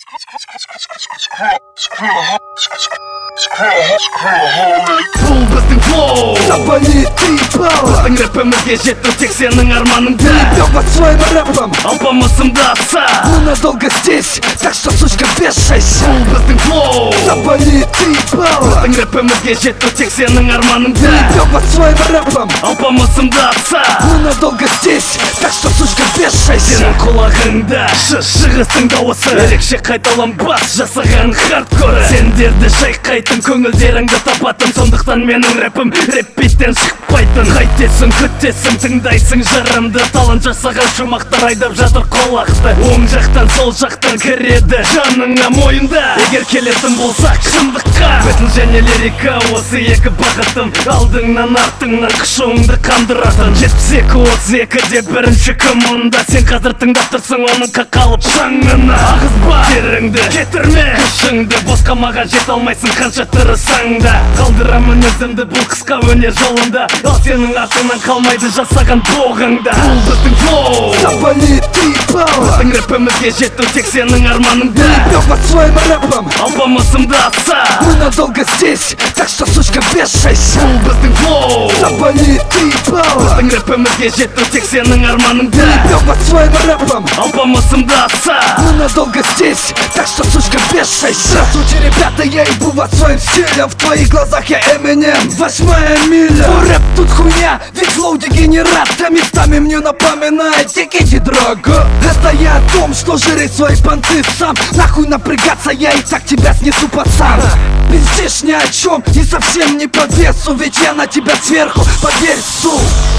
Бұл біздің флоу, Запали ты пал. біздің рэпімізге жету тек сенің арманыңда. Идем под своим рэпом, Алпамысымда атса, мы надолго здесь, так что, сучка, вешайся. бұл біздің флоу, Запали ты пал. біздің рэпімізге жету тек сенің арманыңда. Идем под своим рэпом, Алпамысымда атса, мы надолго здесь, так что, сучка, вешайся. сенің құлағыңда шығыстың дауысы ерекше қайталанбас жасаған хардкоры. Сендерді шайқайтын, көңілдеріңді табатын, сондықтан менің рэпім рэп-биттен шықпайтын. Қайтесің, күтесің, тыңдайсың жырымды, талант жасаған шумақтар айдап жатыр қолақты. Оң жақтан сол жақтан кіреді жаныңа мойында. Егер келетін болсақ шындыққа, бэтл және лирика осы екі бағытым, алдыңнан артыңнан қышуыңды қандыратын. 72-32-де бірінші кім мұнда, сен қазір тыңдап тұрсың оның қақалып шаңына. Ағызба теріңді, кетірме күшіңді, босқа маған жете алмайсың қанша тырысаң да. Қалдырамын өзімді бұл қысқа өнер жолында, ал сенің артыңнан қалмайды жасаған доғыңда. Бұл біздің флоу, Запали ты пал. біздің рэпімізге жету тек сенің арманыңда. Идем под своим рэпом, Алпамысымда атса, мы надолго здесь, так что, сучка, вешайся. бұл біздің флоу, Запали ты пал. біздің рэпімізге жету тек сенің арманыңда. Идем под своим рэпом, Алпамысымда атса, мы надолго здесь, так что, сучка, вешайся. Здравствуйте, ребята, я ебу вас своим стилем, в твоих глазах я Эминем, 8-я миля. Твой рэп тут хуйня, ведь флоу дегенерат, а местами мне напоминает дикий дрога. Это я о том, что жрать свои понты сам. Нахуй напрягаться, я и так тебя снесу, пацан. Пиздишь ни о чем и совсем не по весу, ведь я на тебя сверху, поверь, сук.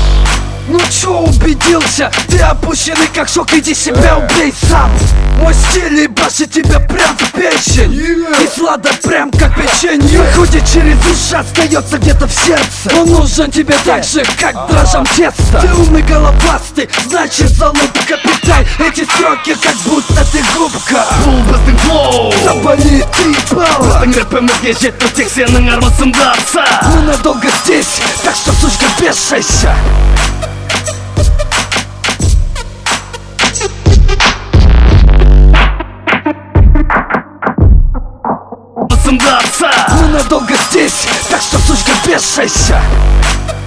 Ну чё убедился? Ты опущенный как шок, иди себя убей сам. Мой стиль ебашит тебя прям в печень, и сладок прям как печенье. Выходит через уши, остается где-то в сердце. Он нужен тебе так же, как дрожжам тесто. Ты умный головастый, значит залупка, питай эти строки, как будто ты губка. бұл біздің флоу, Запали ты пал. біздің рэпімізге жету тек сенің армысымда атса, Мы надолго здесь, так что, сучка, вешайся. армысымда атса, Мы надолго здесь, так что, сучка, вешайся.